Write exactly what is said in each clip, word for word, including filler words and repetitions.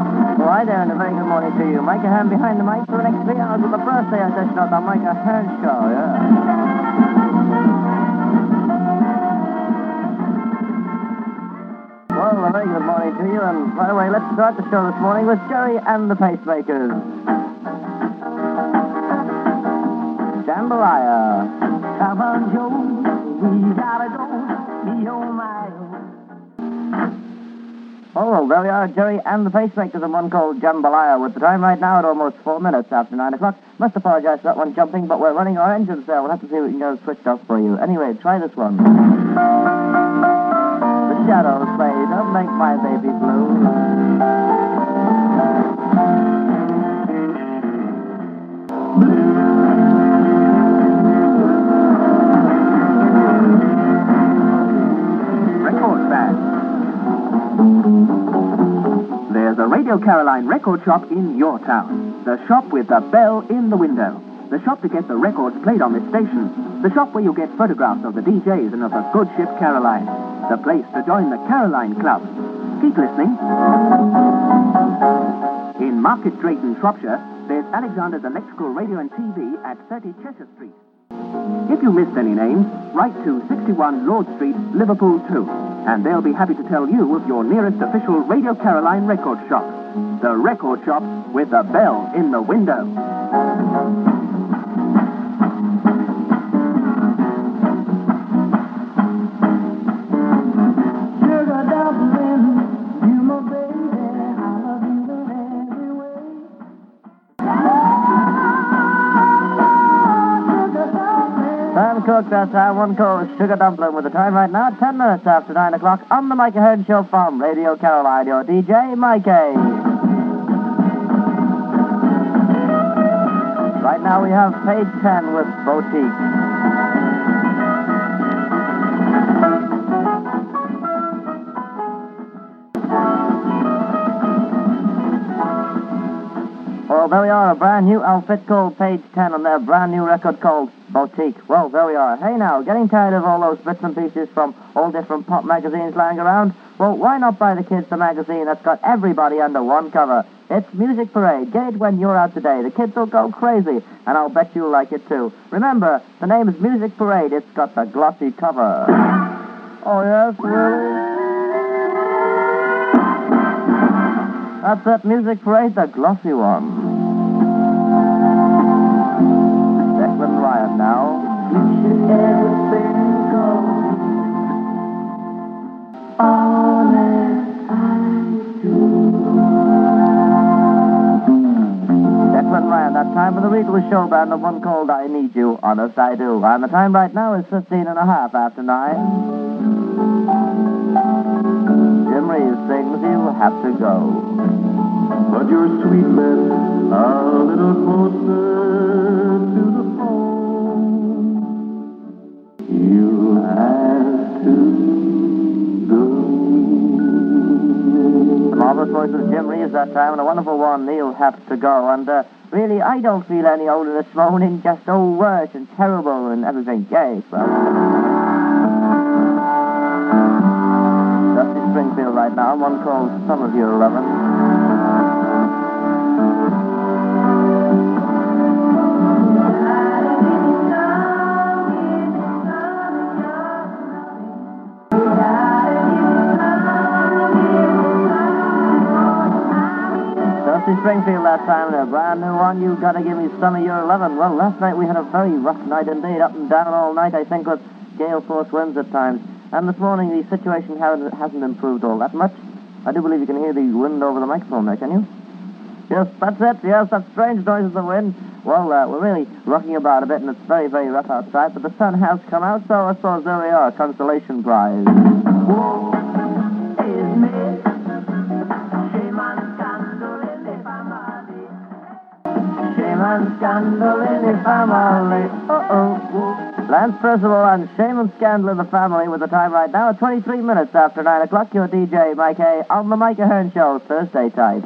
Well, hi there, and a very good morning to you. Micah Hearn behind the mic for the next three hours of the birthday edition of the Micah Hearn Show, yeah. Well, a very good morning to you, and by the way, let's start the show this morning with Jerry and the Pacemakers. Jambalaya. Come on, Joe, we gotta go, me oh my Oh, well, there we are, Jerry and the Pacemakers, and one called Jambalaya, with the time right now at almost four minutes after nine o'clock. Must apologize for that one jumping, but we're running our engines there. We'll have to see if we can get it switched off for you. Anyway, try this one. The Shadows play Don't Make My Baby Blue. Record Band. There's a Radio Caroline record shop in your town. The shop with the bell in the window. The shop to get the records played on this station. The shop where you get photographs of the D Js and of the good ship Caroline. The place to join the Caroline Club. Keep listening. In Market Drayton, Shropshire, there's Alexander's Electrical Radio and T V at thirty Cheshire Street. If you missed any names, write to sixty-one Lord Street, Liverpool two, and they'll be happy to tell you of your nearest official Radio Caroline record shop. The record shop with the bell in the window. sugar dumpling, you my baby, I love you in every way. Sam Cooke, that's our one called Sugar Dumpling, with the time right now ten minutes after nine o'clock on the Micah Hearn Show from Radio Caroline. Your D J, Mikey. Right now we have page ten with Boutique. Well, there we are, a brand new outfit called Page ten on their brand new record called Boutique. Well, there we are. Hey now, getting tired of all those bits and pieces from all different pop magazines lying around? Well, why not buy the kids the magazine that's got everybody under one cover? It's Music Parade. Get it when you're out today. The kids will go crazy, and I'll bet you'll like it too. Remember, the name is Music Parade. It's got the glossy cover. Oh, yes, really? That's that Music Parade, the glossy one. Declan Ryan now. You should everything go all that I do. Declan Ryan, that time for the Regal Show Band, the one called I Need You, Honest I Do. And the time right now is fifteen and a half after nine. Jim Reeves sings You Have to Go. But your sweet lips are a little closer to the phone. You have to go. The marvelous voice of Jim Reeves that time, and a wonderful one, You'll Have to Go. And uh, really, I don't feel any older this morning, just oh worse and terrible and everything. Yes, well. Dusty Springfield right now, one called Some of Your Lovin'. Springfield that time, and a brand new one, You Gotta Give Me Some of Your Lovin'. Well, last night we had a very rough night indeed, up and down all night, I think, with gale force winds at times. And this morning the situation hasn't, hasn't improved all that much. I do believe you can hear the wind over the microphone there, can you? Yes, that's it. Yes, that strange noise of the wind. Well, uh, we're really rocking about a bit, and it's very, very rough outside, but the sun has come out, so I suppose there we are, consolation prize. Whoa, is me. Shame and scandal in the family. Shame and scandal in the family. Uh-oh. Lance Percival and Shame and Scandal in the Family, with the time right now at twenty-three minutes after nine o'clock. Your D J, Mike A, on the Micah Hearn Show, Thursday type.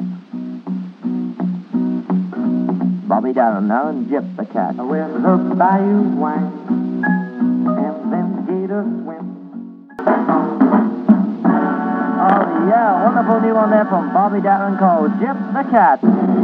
Bobby Darin now and Jip the Cat. Well, look, bayou wine, and them gators swim. Oh, Yeah, wonderful new one there from Bobby Darin called Jip the Cat.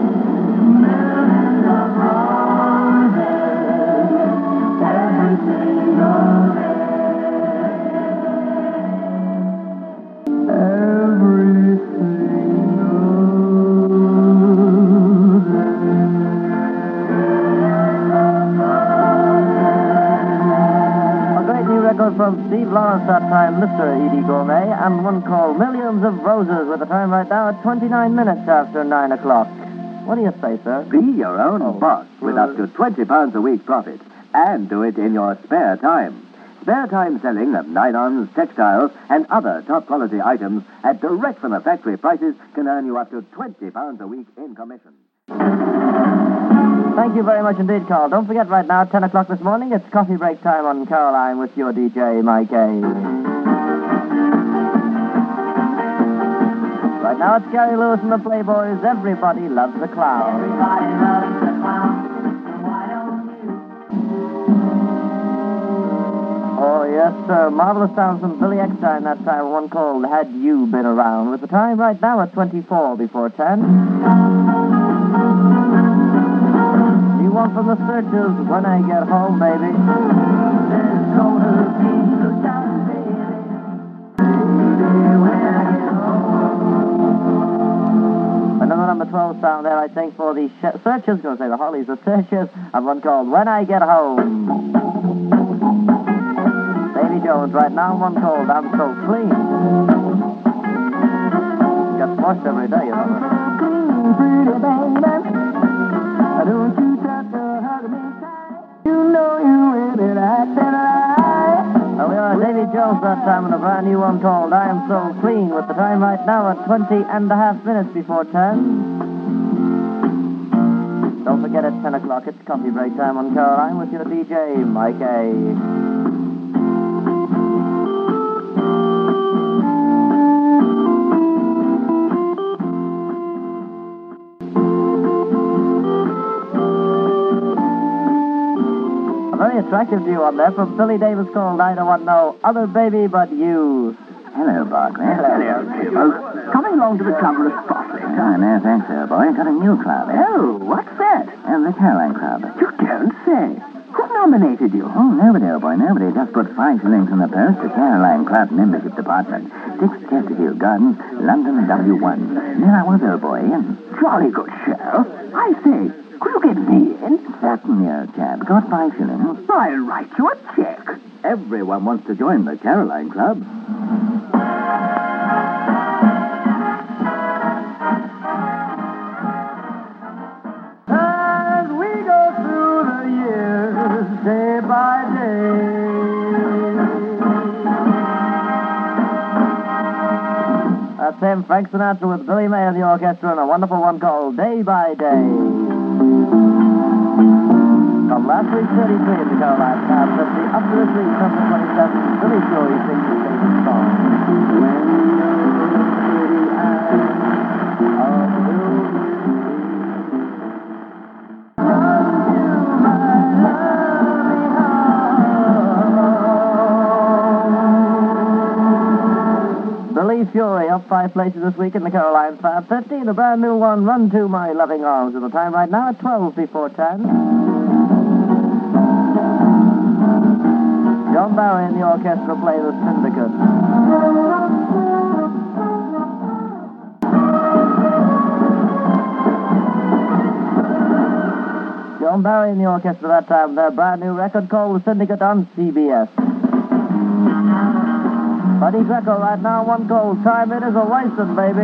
From Steve Lawrence that time, Mister Edie Gourmet, and one called Millions of Roses, with the time right now at twenty-nine minutes after nine o'clock. What do you say, sir? Be your own Oh, boss with uh, up to twenty pounds a week profit, and do it in your spare time. Spare time selling of nylons, textiles, and other top-quality items at direct from the factory prices can earn you up to twenty pounds a week in commission. Thank you very much indeed, Carl. Don't forget right now, ten o'clock this morning, it's coffee break time on Caroline with your D J, Mike A. Right now, it's Gary Lewis and the Playboys. Everybody loves the clown. Everybody loves the clown. Why don't you? Oh, yes, sir. Marvelous sounds from Billy Eckstein that time, one called Had You Been Around, with the time right now at twenty-four before ten. You want from the Searchers, When I Get Home, baby. There's gonna be the sound, baby. Baby, when I get home. Another number twelve sound there, I think, for the sh- Searchers, going to say the Hollies, the Searchers, and one called When I Get Home. Davy Jones right now, one called I'm So Clean. Gets washed every day, you know. Clean, pretty baby. Don't you touch or hug me tight. You know you with it, acting right. Oh, we are Davy Jones that time in a brand new one called I Am So Clean, with the time right now at twenty and a half minutes before ten. Don't forget at ten o'clock, it's coffee break time on Caroline with your D J, Mike A. Very attractive to you on there from Billy Davis called I Don't Want No Other Baby But You. Hello, Barkley. Hello, Jimbo. Coming along to the club with us, Bartley. Oh, no, thanks, old boy. Got a new club. Eh? Oh, what's that? Uh, the Caroline Club. You don't say. Who nominated you? Oh, nobody, old boy, nobody. Just put five shillings in the post to Caroline Club Membership Department. Six Chesterfield Gardens, London W one. There I was, old boy, and Jolly good show. I say, could you get me in? certainly, old chap. Got five shillings. I'll write you a check. Everyone wants to join the Caroline Club. As we go through the years, day by day, That's him, Frank Sinatra with Billy May and the orchestra, and a wonderful one called Day by Day. From last week's thirty-three in the Caroline Club, fifty up to this week's number twenty-seven, Billy Joy sings his favorite song. When the eyes of Will Billy Fury up five places this week in the Caroline Fab fifty. The brand new one, Run to My Loving Arms, with the time right now at twelve before ten. John Barry and the orchestra play the Syndicate. John Barry and the orchestra that time, their brand new record called The Syndicate on C B S. Buddy Greco right now, one called Time It Is a Wastin', baby.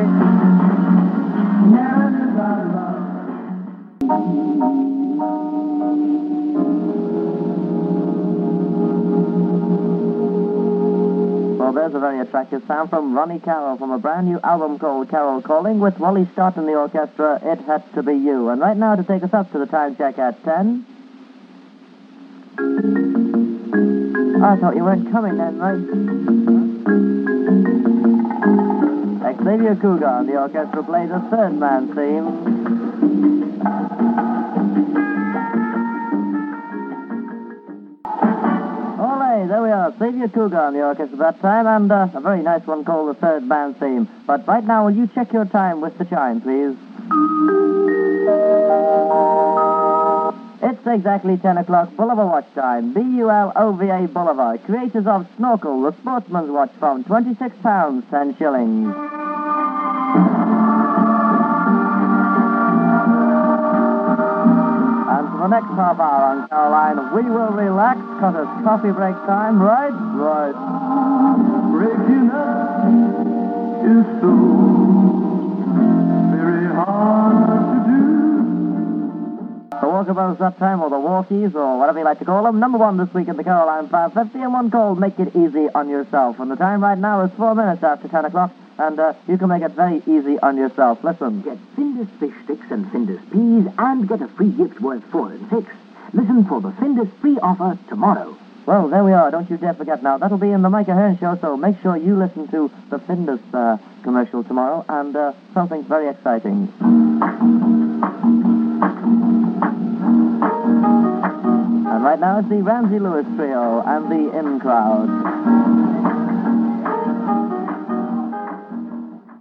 Well, there's a very attractive sound from Ronnie Carroll from a brand new album called Carol Calling, with Wally Scott and the orchestra, It Had to Be You. And right now, to take us up to the time check at ten. I thought you weren't coming then, right? Xavier Cougar and the orchestra plays a third man theme. Ole, Okay, there we are. Xavier Cougar on the orchestra that time, and uh, a very nice one called the Third Band Theme. But right now, will you check your time with the chime, please? It's exactly ten o'clock, Bulova Watch time. B U L O V A Bulova, creators of Snorkel, the sportsman's watch from twenty-six pounds, ten shillings. And for the next half hour on Caroline, we will relax, cause it's coffee break time, right? Right. Breaking up is so very hard to do. The Walkabouts that time, or the Walkies, or whatever you like to call them. Number one this week in the Caroline five fifty, and one called Make It Easy on Yourself. And the time right now is four minutes after ten o'clock, and uh, you can make it very easy on yourself. Listen. Get Findus fish sticks and Findus peas and get a free gift worth four and six. Listen for the Findus free offer tomorrow. Well, there we are. Don't you dare forget now. That'll be in the Micah Hearn show, so make sure you listen to the Findus uh, commercial tomorrow, and uh, something very exciting. And right now it's the Ramsey Lewis Trio and the In Crowd.